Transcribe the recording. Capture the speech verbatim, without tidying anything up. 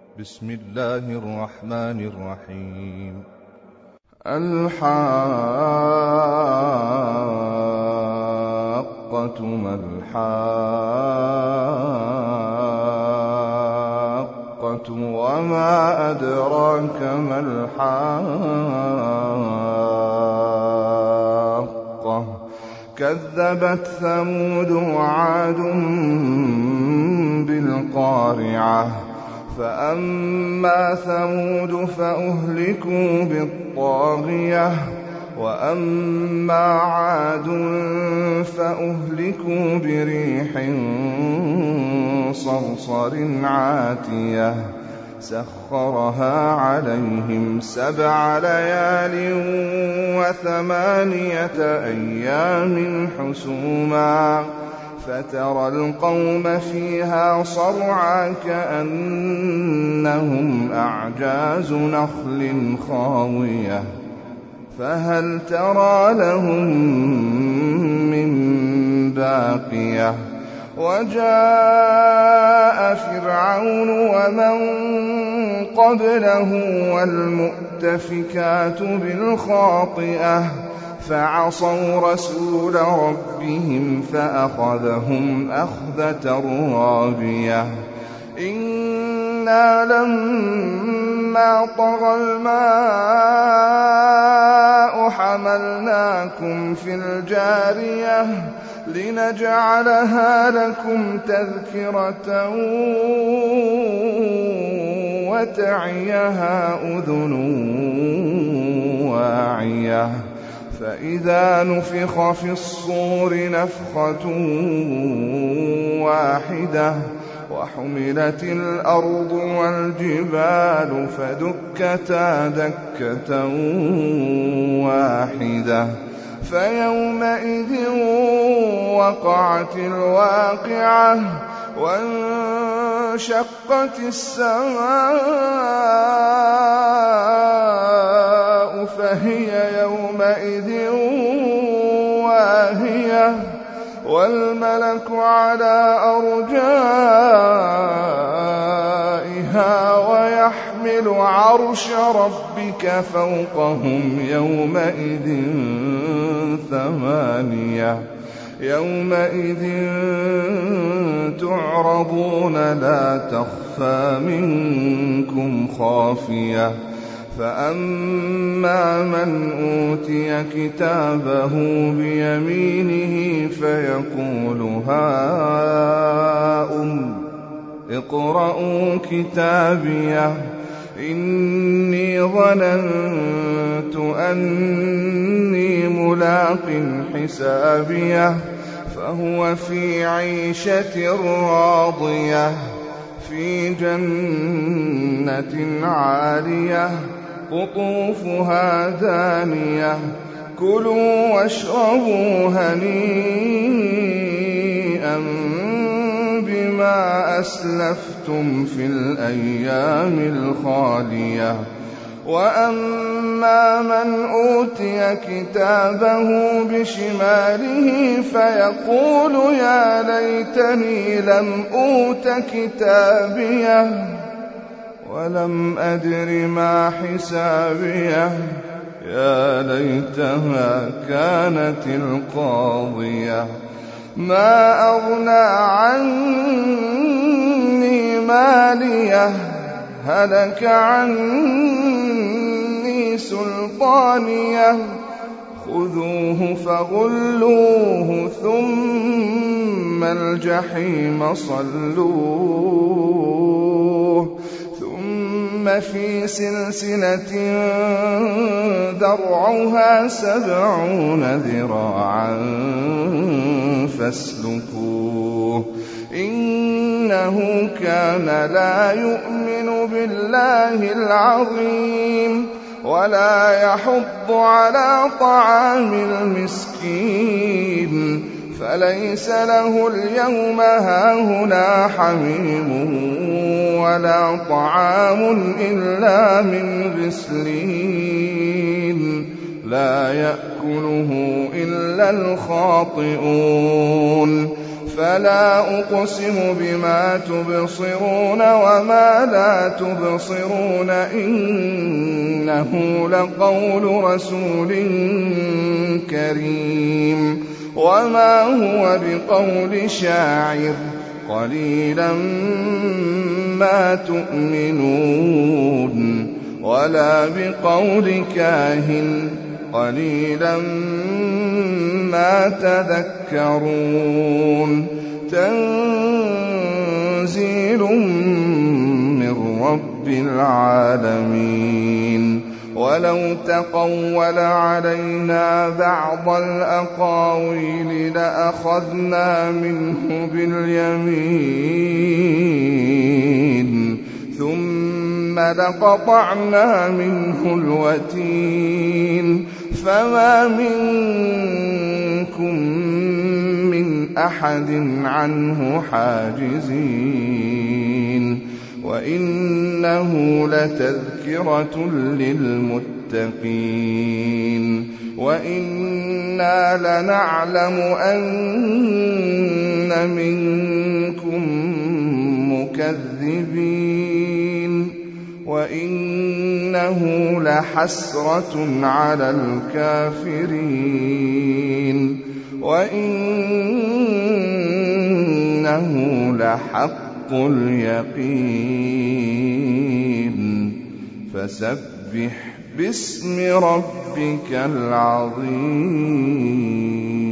بسم الله الرحمن الرحيم. الحاقة ما الحاقة وما أدراك ما الحاقة كذبت ثمود وعاد بالقارعة فأما ثمود فأهلكوا بالطاغية وأما عاد فأهلكوا بريح صرصر عاتية سخرها عليهم سبع ليال وثمانية أيام حسوما فترى القوم فيها صرعى كأنهم أعجاز نخل خاوية فهل ترى لهم من باقية وجاء فرعون ومن قبله والمؤتفكات بالخاطئة فعصوا رسول ربهم فأخذهم أخذة رابية إنا لما طغى الماء حملناكم في الجارية لنجعلها لكم تذكرة وتعيها أذن واعية فإذا نفخ في الصور نفخة واحدة وحملت الأرض والجبال فدكتا دكة واحدة فيومئذ وقعت الواقعة وانشقت السماء فهي يومئذ واهية والملك على أرجائها ويحمل عرش ربك فوقهم يومئذ ثمانية يومئذ تعرضون لا تخفى منكم خافية فأما من أوتي كتابه بيمينه فيقول هاؤم اقرءوا كتابيه إني ظننت أني ملاق حسابيه فهو في عيشة راضية في جنة عالية قطوفها دانية كلوا واشربوا هنيئا بما أسلفتم في الأيام الخالية وأما من أوتي كتابه بشماله فيقول يا ليتني لم أوت كتابيه ولم أدر ما حسابيه يا ليتها كانت القاضية ما أغنى عني ماليه هلك عني سلطانيه خذوه فغلوه ثم الجحيم صلوه ثم في سلسلة ذرعها سبعون ذراعا فاسلكوه إنه كان لا يؤمن بالله العظيم ولا يحض على طعام المسكين فليس له اليوم هاهنا حميم ولا طعام إلا من غسلين لا يأكله إلا الخاطئون فلا أقسم بما تبصرون وما لا تبصرون إنه لقول رسول كريم وما هو بقول شاعر قليلا ما تؤمنون ولا بقول كاهن قليلا ما تذكرون تنزيل من رب العالمين ولو تقول علينا بعض الأقاويل لأخذنا منه باليمين ثم لقطعنا منه الوتين فما منكم من أحد عنه حاجزين وإنه لتذكرة للمتقين وإنا لنعلم أن منكم مكذبين وإنه لحسرة على الكافرين وإنه لحق اليقين فسبح باسم ربك العظيم.